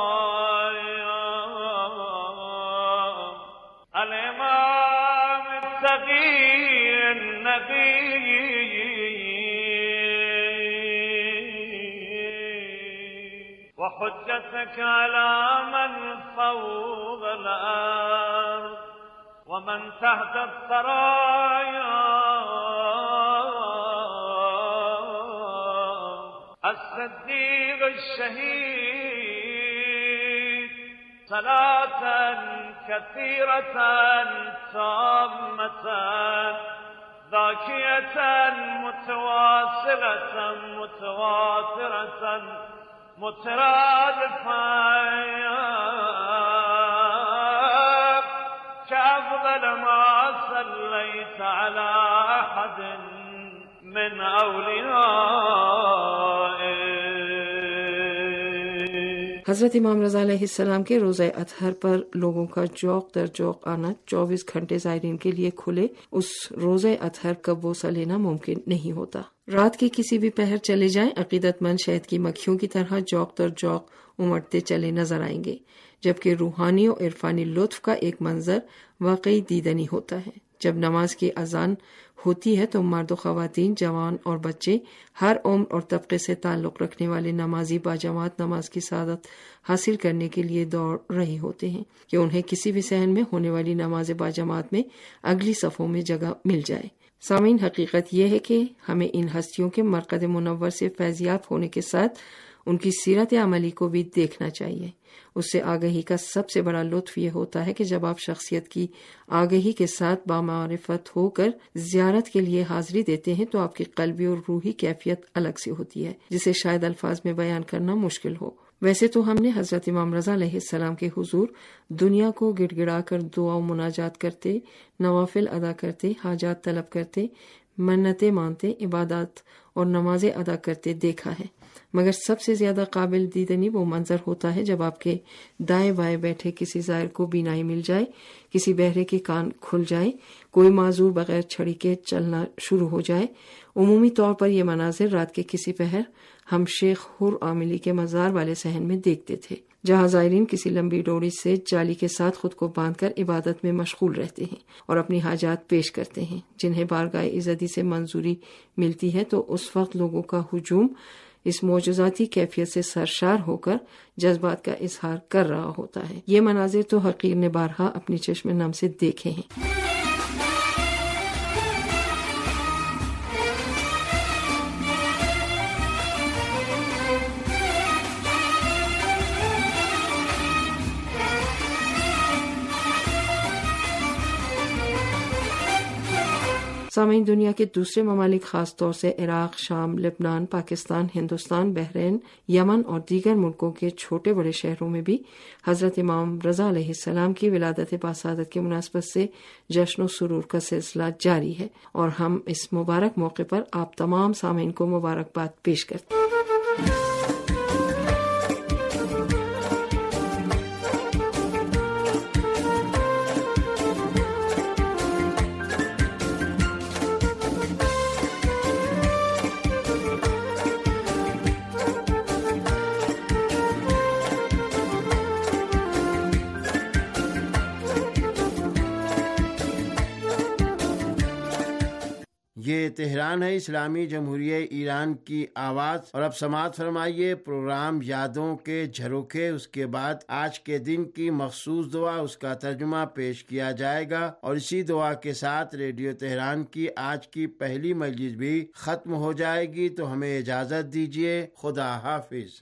الامام التقی النبی وحجتك على من فوق الأرض ومن تحت الثرايا الصديق الشهيد صلاة كثيرة تامة ذاكية متواصلة متواترة مترادفة كأفضل ما صليت على أحد من أوليائك۔ حضرت امام رضا علیہ السلام کے روزہ اطہر پر لوگوں کا جوق در جوق آنا 24 گھنٹے زائرین کے لیے کھلے اس روزہ اطہر کا بوسہ لینا ممکن نہیں ہوتا۔ رات کے کسی بھی پہر چلے جائیں، عقیدت مند شہد کی مکھیوں کی طرح جوق در جوق امٹتے چلے نظر آئیں گے، جبکہ روحانی اور عرفانی لطف کا ایک منظر واقعی دیدنی ہوتا ہے۔ جب نماز کی اذان ہوتی ہے تو مرد و خواتین، جوان اور بچے، ہر عمر اور طبقے سے تعلق رکھنے والے نمازی باجماعت نماز کی سعادت حاصل کرنے کے لیے دوڑ رہے ہوتے ہیں کہ انہیں کسی بھی صحن میں ہونے والی نماز باجماعت میں اگلی صفوں میں جگہ مل جائے۔ سامعین، حقیقت یہ ہے کہ ہمیں ان ہستیوں کے مرقد منور سے فیضیاب ہونے کے ساتھ ان کی سیرت عملی کو بھی دیکھنا چاہیے۔ اس سے آگہی کا سب سے بڑا لطف یہ ہوتا ہے کہ جب آپ شخصیت کی آگہی کے ساتھ بامعرفت ہو کر زیارت کے لیے حاضری دیتے ہیں تو آپ کی قلبی اور روحی کیفیت الگ سی ہوتی ہے، جسے شاید الفاظ میں بیان کرنا مشکل ہو۔ ویسے تو ہم نے حضرت امام رضا علیہ السلام کے حضور دنیا کو گڑ گڑا کر دعا و مناجات کرتے، نوافل ادا کرتے، حاجات طلب کرتے، منتیں مانتے، عبادات اور نمازیں ادا کرتے دیکھا ہے، مگر سب سے زیادہ قابل دیدنی وہ منظر ہوتا ہے جب آپ کے دائیں بائیں بیٹھے کسی زائر کو بینائی مل جائے، کسی بہرے کے کان کھل جائے، کوئی معذور بغیر چھڑی کے چلنا شروع ہو جائے۔ عمومی طور پر یہ مناظر رات کے کسی پہر ہم شیخ حر عاملی کے مزار والے صحن میں دیکھتے تھے، جہاں زائرین کسی لمبی ڈوری سے جالی کے ساتھ خود کو باندھ کر عبادت میں مشغول رہتے ہیں اور اپنی حاجات پیش کرتے ہیں، جنہیں بارگاہ عزتی سے منظوری ملتی ہے تو اس وقت لوگوں کا ہجوم اس معجزاتی کیفیت سے سرشار ہو کر جذبات کا اظہار کر رہا ہوتا ہے۔ یہ مناظر تو حقیر نے بارہا اپنی چشم نم سے دیکھے ہیں۔ سامعین، دنیا کے دوسرے ممالک خاص طور سے عراق، شام، لبنان، پاکستان، ہندوستان، بحرین، یمن اور دیگر ملکوں کے چھوٹے بڑے شہروں میں بھی حضرت امام رضا علیہ السلام کی ولادت باسعادت کی مناسبت سے جشن و سرور کا سلسلہ جاری ہے، اور ہم اس مبارک موقع پر آپ تمام سامعین کو مبارکباد پیش کرتے ہیں۔ یہ تہران ہے، اسلامی جمہوریہ ایران کی آواز، اور اب سماعت فرمائیے پروگرام یادوں کے جھروکے۔ اس کے بعد آج کے دن کی مخصوص دعا، اس کا ترجمہ پیش کیا جائے گا، اور اسی دعا کے ساتھ ریڈیو تہران کی آج کی پہلی مجلس بھی ختم ہو جائے گی۔ تو ہمیں اجازت دیجیے، خدا حافظ۔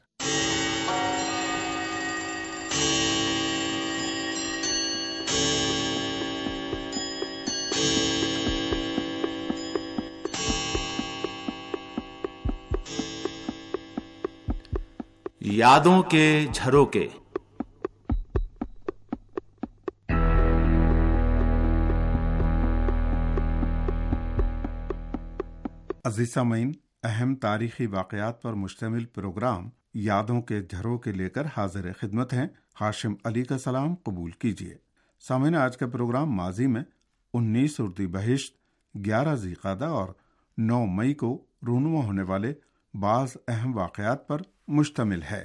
یادوں کے جھروکے۔ عزیز سامعین، اہم تاریخی واقعات پر مشتمل پروگرام یادوں کے جھروکے لے کر حاضر خدمت ہیں۔ ہاشم علی کا سلام قبول کیجیے۔ سامعین، آج کا پروگرام ماضی میں 19 اردیبہشت، 11 ذیقعدہ اور 9 مئی کو رونما ہونے والے بعض اہم واقعات پر مشتمل ہے۔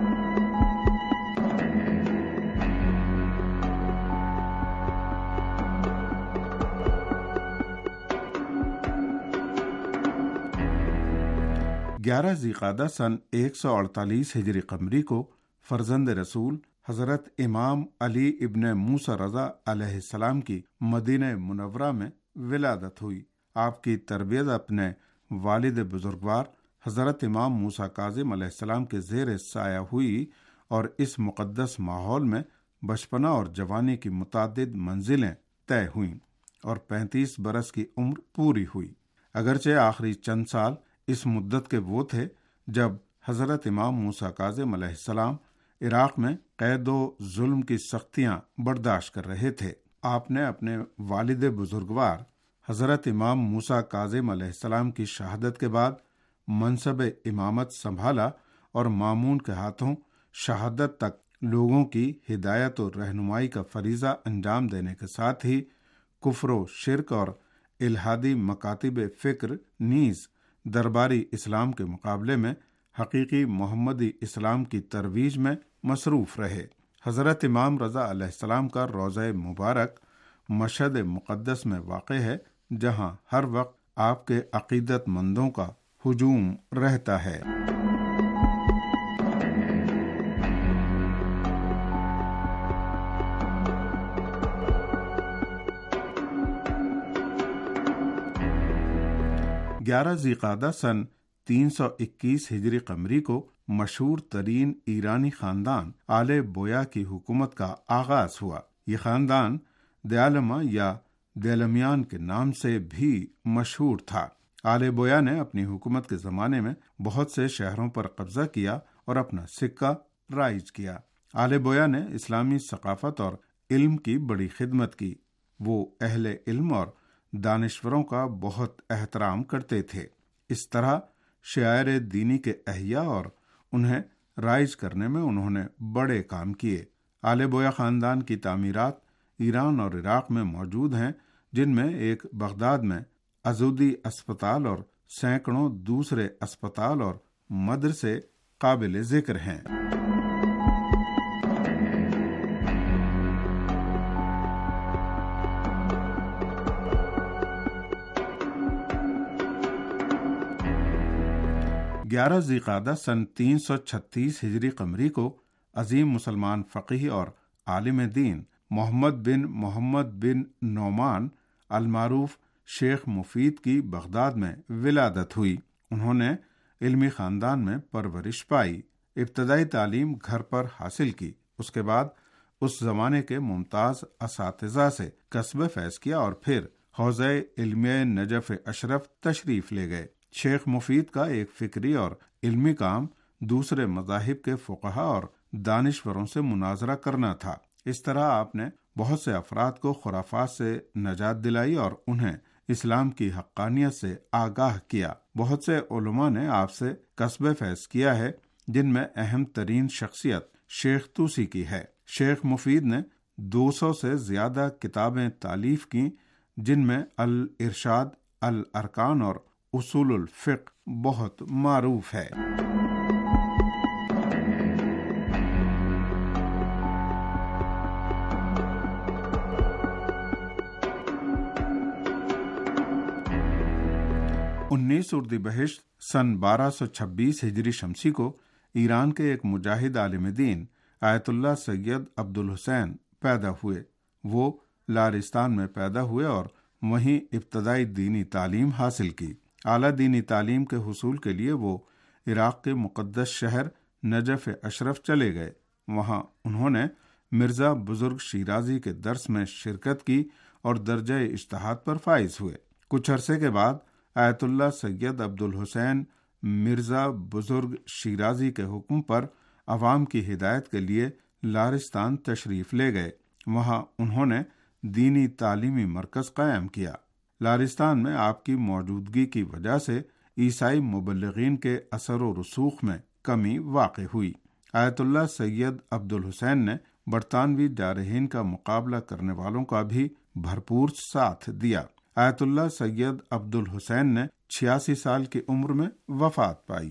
گیارہ ذیقعدہ سن 148 ہجری قمری کو فرزند رسول حضرت امام علی ابن موسیٰ رضا علیہ السلام کی مدینہ منورہ میں ولادت ہوئی۔ آپ کی تربیت اپنے والد بزرگوار حضرت امام موسیٰ کاظم علیہ السلام کے زیر سایہ ہوئی، اور اس مقدس ماحول میں بچپنا اور جوانی کی متعدد منزلیں طے ہوئیں اور 35 برس کی عمر پوری ہوئی۔ اگرچہ آخری چند سال اس مدت کے وہ تھے جب حضرت امام موسیٰ کاظم علیہ السلام عراق میں قید و ظلم کی سختیاں برداشت کر رہے تھے۔ آپ نے اپنے والد بزرگوار حضرت امام موسیٰ کاظم علیہ السلام کی شہادت کے بعد منصب امامت سنبھالا، اور مامون کے ہاتھوں شہادت تک لوگوں کی ہدایت و رہنمائی کا فریضہ انجام دینے کے ساتھ ہی کفر و شرک اور الہادی مکاتب فکر نیز درباری اسلام کے مقابلے میں حقیقی محمدی اسلام کی ترویج میں مصروف رہے۔ حضرت امام رضا علیہ السلام کا روضہ مبارک مشہد مقدس میں واقع ہے، جہاں ہر وقت آپ کے عقیدت مندوں کا ہجوم رہتا ہے۔ گیارہ ذیقعدہ سن 321 ہجری قمری کو مشہور ترین ایرانی خاندان آل بویا کی حکومت کا آغاز ہوا۔ یہ خاندان دیالما یا دیلمیان کے نام سے بھی مشہور تھا۔ آل بویا نے اپنی حکومت کے زمانے میں بہت سے شہروں پر قبضہ کیا اور اپنا سکہ رائج کیا۔ آل بویا نے اسلامی ثقافت اور علم کی بڑی خدمت کی۔ وہ اہل علم اور دانشوروں کا بہت احترام کرتے تھے۔ اس طرح شعائر دینی کے احیاء اور انہیں رائج کرنے میں انہوں نے بڑے کام کیے۔ آل بویا خاندان کی تعمیرات ایران اور عراق میں موجود ہیں، جن میں ایک بغداد میں عزودی اسپتال اور سینکڑوں دوسرے اسپتال اور مدرسے قابل ذکر ہیں۔ گیارہ ذیقعدہ سن 336 ہجری قمری کو عظیم مسلمان فقیہ اور عالم دین محمد بن نعمان المعروف شیخ مفید کی بغداد میں ولادت ہوئی۔ انہوں نے علمی خاندان میں پرورش پائی۔ ابتدائی تعلیم گھر پر حاصل کی۔ اس کے بعد اس زمانے کے ممتاز اساتذہ سے کسب فیض کیا اور پھر حوزہ علمیہ نجف اشرف تشریف لے گئے۔ شیخ مفید کا ایک فکری اور علمی کام دوسرے مذاہب کے فقہا اور دانشوروں سے مناظرہ کرنا تھا۔ اس طرح آپ نے بہت سے افراد کو خرافات سے نجات دلائی اور انہیں اسلام کی حقانیت سے آگاہ کیا۔ بہت سے علماء نے آپ سے کسب فیض کیا ہے، جن میں اہم ترین شخصیت شیخ طوسی کی ہے۔ شیخ مفید نے 200 سے زیادہ کتابیں تالیف کی، جن میں الارشاد، الارکان اور اصول الفقہ بہت معروف ہے۔ اردیبہشت سن 1226 ہجری شمسی کو ایران کے ایک مجاہد عالم دین آیت اللہ سید عبدالحسین پیدا ہوئے۔ وہ لارستان میں پیدا ہوئے اور وہیں ابتدائی دینی تعلیم حاصل کی۔ اعلیٰ دینی تعلیم کے حصول کے لیے وہ عراق کے مقدس شہر نجف اشرف چلے گئے۔ وہاں انہوں نے مرزا بزرگ شیرازی کے درس میں شرکت کی اور درجہ اجتہاد پر فائز ہوئے۔ کچھ عرصے کے بعد آیت اللہ سید عبدالحسین مرزا بزرگ شیرازی کے حکم پر عوام کی ہدایت کے لیے لارستان تشریف لے گئے۔ وہاں انہوں نے دینی تعلیمی مرکز قائم کیا۔ لارستان میں آپ کی موجودگی کی وجہ سے عیسائی مبلغین کے اثر و رسوخ میں کمی واقع ہوئی۔ آیت اللہ سید عبدالحسین نے برطانوی جارحین کا مقابلہ کرنے والوں کا بھی بھرپور ساتھ دیا۔ آیت اللہ سید عبدالحسین نے 86 سال کی عمر میں وفات پائی۔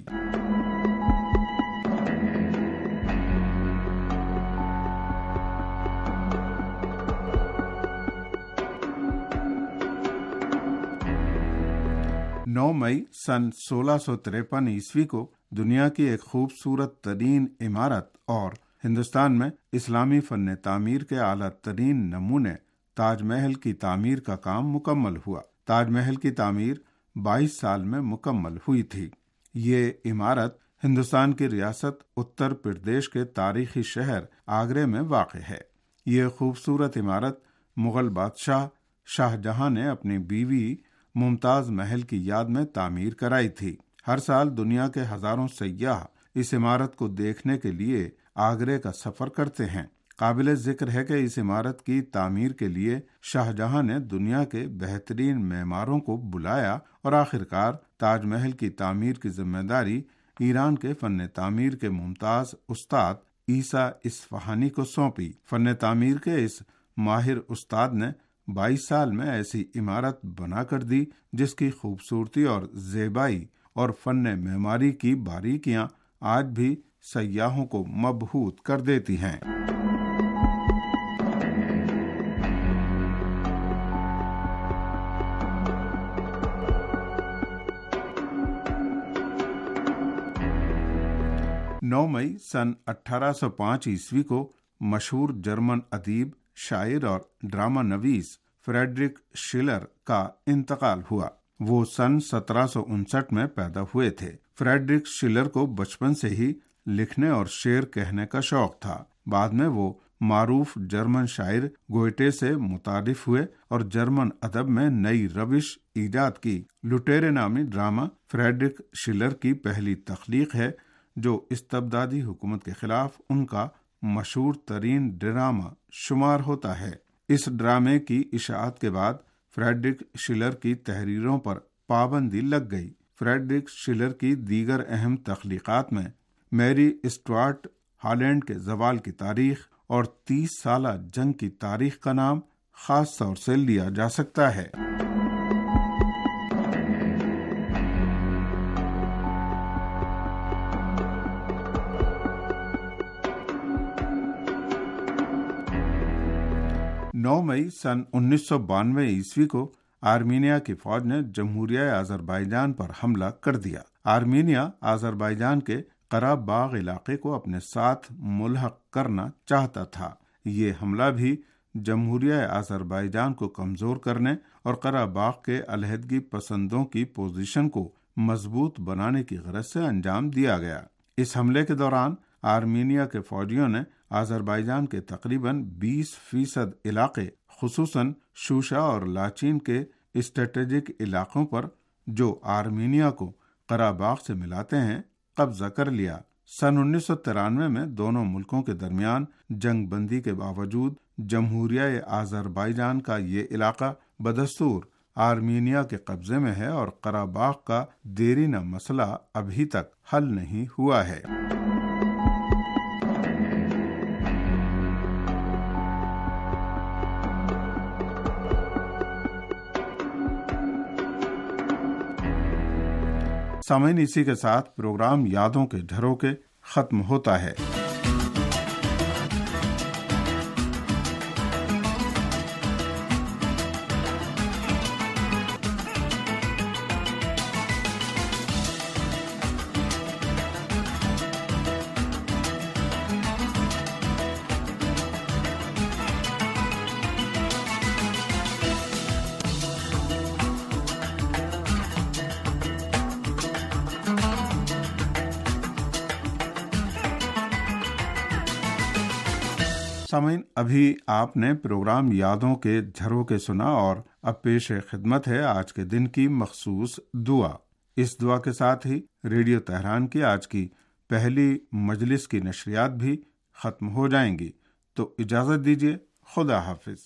مئی سن 1653 عیسوی کو دنیا کی ایک خوبصورت ترین عمارت اور ہندوستان میں اسلامی فن تعمیر کے اعلیٰ ترین نمونے تاج محل کی تعمیر کا کام مکمل ہوا۔ تاج محل کی تعمیر 22 سال میں مکمل ہوئی تھی۔ یہ عمارت ہندوستان کی ریاست اتر پردیش کے تاریخی شہر آگرے میں واقع ہے۔ یہ خوبصورت عمارت مغل بادشاہ شاہ جہاں نے اپنی بیوی ممتاز محل کی یاد میں تعمیر کرائی تھی۔ ہر سال دنیا کے ہزاروں سیاح اس عمارت کو دیکھنے کے لیے آگرے کا سفر کرتے ہیں۔ قابل ذکر ہے کہ اس عمارت کی تعمیر کے لیے شاہ جہاں نے دنیا کے بہترین معماروں کو بلایا اور آخرکار تاج محل کی تعمیر کی ذمہ داری ایران کے فن تعمیر کے ممتاز استاد عیسیٰ اصفہانی کو سونپی۔ فن تعمیر کے اس ماہر استاد نے 22 سال میں ایسی عمارت بنا کر دی جس کی خوبصورتی اور زیبائی اور فن معماری کی باریکیاں آج بھی سیاحوں کو مبہوت کر دیتی ہیں۔ مئی سن 1805 عیسوی کو مشہور جرمن ادیب، شاعر اور ڈرامہ نویس فریڈرک شیلر کا انتقال ہوا۔ وہ سن 1759 میں پیدا ہوئے تھے۔ فریڈرک شیلر کو بچپن سے ہی لکھنے اور شعر کہنے کا شوق تھا۔ بعد میں وہ معروف جرمن شاعر گوئٹے سے متعارف ہوئے اور جرمن ادب میں نئی روش ایجاد کی۔ لٹیرے نامی ڈرامہ فریڈرک شیلر کی پہلی تخلیق ہے، جو استبدادی حکومت کے خلاف ان کا مشہور ترین ڈرامہ شمار ہوتا ہے۔ اس ڈرامے کی اشاعت کے بعد فریڈرک شیلر کی تحریروں پر پابندی لگ گئی۔ فریڈرک شیلر کی دیگر اہم تخلیقات میں میری اسٹوارٹ، ہالینڈ کے زوال کی تاریخ اور 30 سالہ جنگ کی تاریخ کا نام خاص طور سے لیا جا سکتا ہے۔ مئی سن 1992 عیسوی کو آرمینیا کی فوج نے جمہوریہ آذربائیجان پر حملہ کر دیا۔ آرمینیا آذربائیجان کے قرہ باغ علاقے کو اپنے ساتھ ملحق کرنا چاہتا تھا۔ یہ حملہ بھی جمہوریہ آذربائیجان کو کمزور کرنے اور قرہ باغ کے علیحدگی پسندوں کی پوزیشن کو مضبوط بنانے کی غرض سے انجام دیا گیا۔ اس حملے کے دوران آرمینیا کے فوجیوں نے آذربائیجان کے تقریباً 20% علاقے خصوصاً شوشا اور لاچین کے स्ट्रेटेजिक इलाकों पर जो आर्मीनिया को कराबाग से मिलाते हैं कब्जा कर लिया। सन 1993 में दोनों मुल्कों के दरमियान जंग बंदी के बावजूद जमहूरिया आज़रबाईजान का ये इलाका बदस्तूर आर्मीनिया के कब्जे में है और कराबाग का देरीना मसला अभी तक हल नहीं हुआ है। सामईन, इसी के साथ प्रोग्राम यादों के झरोखे खत्म होता है। सामईन, अभी आपने प्रोग्राम यादों के झरोखे सुना और अब पेश खिदमत है आज के दिन की मखसूस दुआ। इस दुआ के साथ ही रेडियो तेहरान की आज की पहली मजलिस की नशरियात भी खत्म हो जाएंगी, तो इजाजत दीजिए। खुदा हाफिज।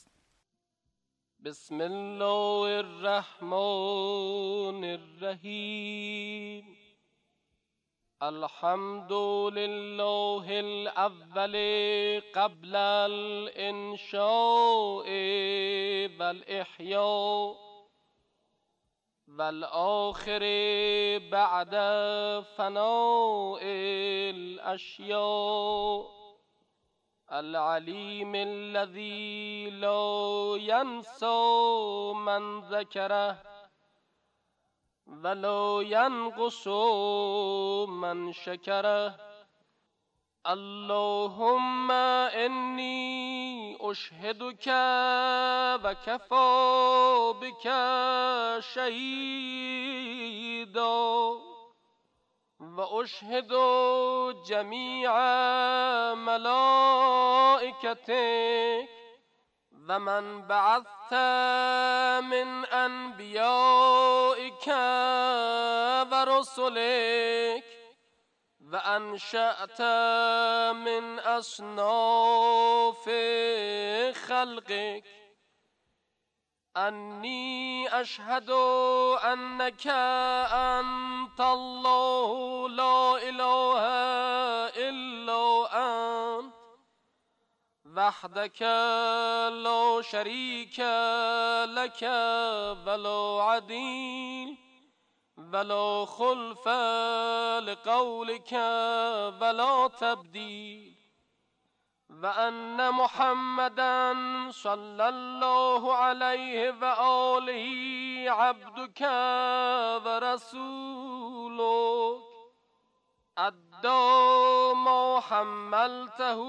बिस्मिल्लाहिर्रहमानिर्रहीम। अल्हम्दुलिल्लाहिल अव्वल क़ब्लल इंशाए वल इह्या वल आखिर बअद फ़नाइल अश्या अल अलीमिल्लज़ी ला यंसा मन ज़करह वलो यनक़ुसु मन शकरह। अल्लाहुम्मा इन्नी उशहिदुका व कफ़ा बिका शहीदा व उशहिदु जमीअ मलाइकतिक व मन बअस्थ मिन अनबियाइक व रुसुलिक व अनशअत मिन अस्नाफ खल्क़िक अन्नी अशहदु अन्नका अंतल्लाहु ला इलाहा इल्ला अंत वहदक ला शरीक लक वला अदील वला खुल्फ लिक़ौलिक वला तब्दील व अन्न मुहम्मदन सल्लल्लाहु अलैहि व आलिहि अब्दुक व रसूलुक अद्दा मा हम्मलतहु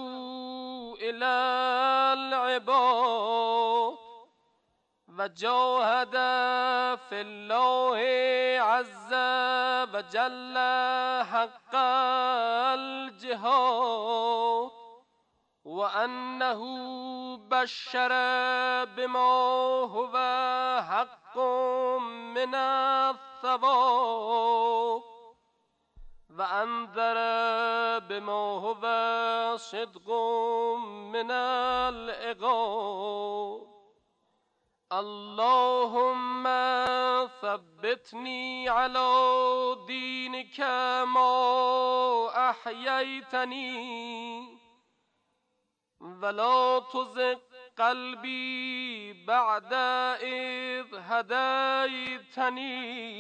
इलल इबाद व जाहद फिल्लाहि अज़्ज़ व जल्ल हक़्क़ल जिहाद व अन्नहु बश्शर बिमा हुवा हक़्क़ुम मिनस्सवाब व अंज़र बिमा हुवा सिद्क़ुम मिनल इक़ाब। अल्लाहुम्मा सब्बितनी अला दीनिक मा अहयैतनी वला तुज़िग़ क़ल्बी बअद इज़ हदैतनी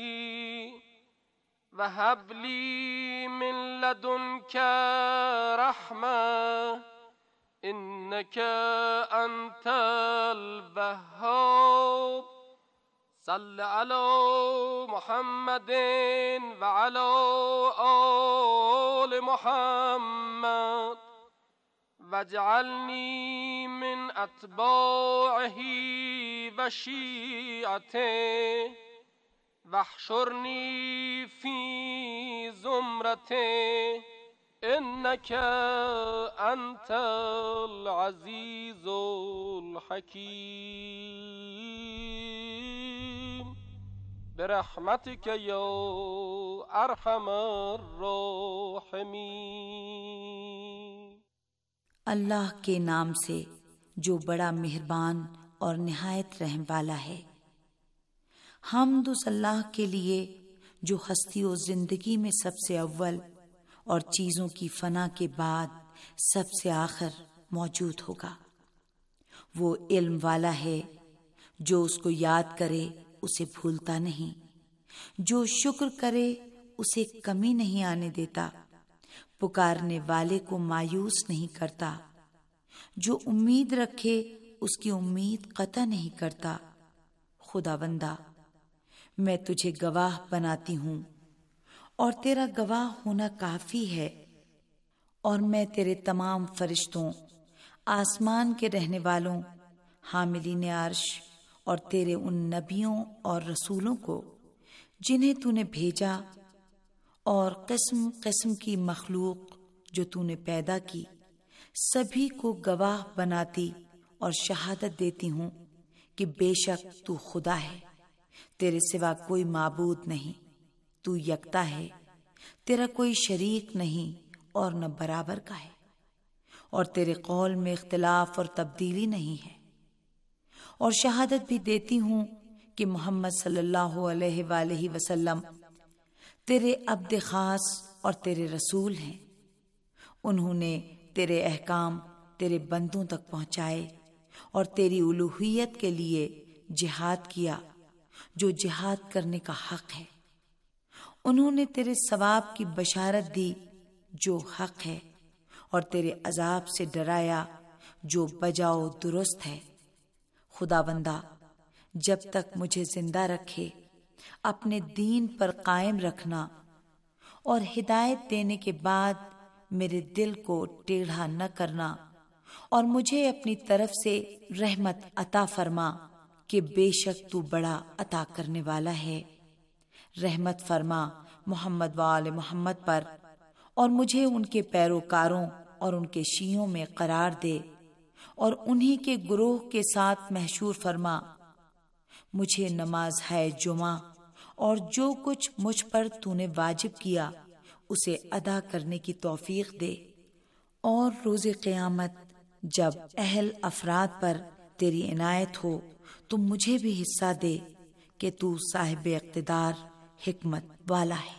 वहब ली मिन लदुनक रहमा इन्नका अंतल वह्हाब। सल्लि अला मुहम्मदिन व अला आलि मुहम्मद वजअलनी मिन अत्बाइही व शिअतिही वहशुरनी फी ज़ुमरतिही इन्नका अंतल अज़ीज़ुल हकीम। برحمتک یا ارحم الراحمین۔ اللہ کے نام سے جو بڑا مہربان اور نہایت رحم والا ہے۔ حمد اس اللہ کے لیے جو ہستی و زندگی میں سب سے اول اور چیزوں کی فنا کے بعد سب سے آخر موجود ہوگا۔ وہ علم والا ہے، جو اس کو یاد کرے اسے بھولتا نہیں، جو شکر کرے اسے کمی نہیں آنے دیتا، پکارنے والے کو مایوس نہیں کرتا، جو امید رکھے اس کی امید قطع نہیں کرتا۔ خدا بندہ، میں تجھے گواہ بناتی ہوں اور تیرا گواہ ہونا کافی ہے، اور میں تیرے تمام فرشتوں، آسمان کے رہنے والوں، حاملین عرش اور تیرے ان نبیوں اور رسولوں کو جنہیں تو نے بھیجا، اور قسم قسم کی مخلوق جو تو نے پیدا کی، سبھی کو گواہ بناتی اور شہادت دیتی ہوں کہ بے شک تو خدا ہے، تیرے سوا کوئی معبود نہیں، تو یکتا ہے، تیرا کوئی شریک نہیں اور نہ برابر کا ہے، اور تیرے قول میں اختلاف اور تبدیلی نہیں ہے۔ اور شہادت بھی دیتی ہوں کہ محمد صلی اللہ علیہ وآلہ وسلم تیرے عبد خاص اور تیرے رسول ہیں۔ انہوں نے تیرے احکام تیرے بندوں تک پہنچائے اور تیری الوہیت کے لیے جہاد کیا جو جہاد کرنے کا حق ہے۔ انہوں نے تیرے ثواب کی بشارت دی جو حق ہے، اور تیرے عذاب سے ڈرایا جو بجاؤ درست ہے۔ خدا بندہ، جب تک مجھے زندہ رکھے اپنے دین پر قائم رکھنا، اور ہدایت دینے کے بعد میرے دل کو ٹیڑھا نہ کرنا، اور مجھے اپنی طرف سے رحمت عطا فرما کہ بے شک تو بڑا عطا کرنے والا ہے۔ رحمت فرما محمد و آل محمد پر، اور مجھے ان کے پیروکاروں اور ان کے شیعوں میں قرار دے، اور انہی کے گروہ کے ساتھ محشور فرما۔ مجھے نماز ہے جمعہ اور جو کچھ مجھ پر تو نے واجب کیا اسے ادا کرنے کی توفیق دے، اور روز قیامت جب اہل افراد پر تیری عنایت ہو تو مجھے بھی حصہ دے کہ تو صاحب اقتدار حکمت والا ہے۔